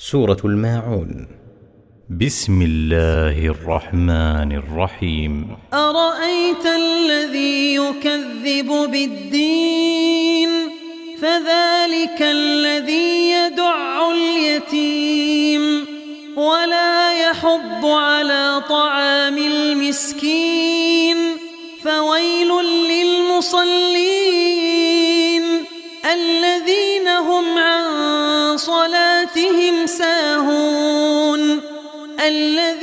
سورة الماعون. بسم الله الرحمن الرحيم. أرأيت الذي يكذب بالدين فذلك الذي يدع اليتيم ولا يحض على طعام المسكين فويل للمصلين الذين هم عن صلاتهم ساهون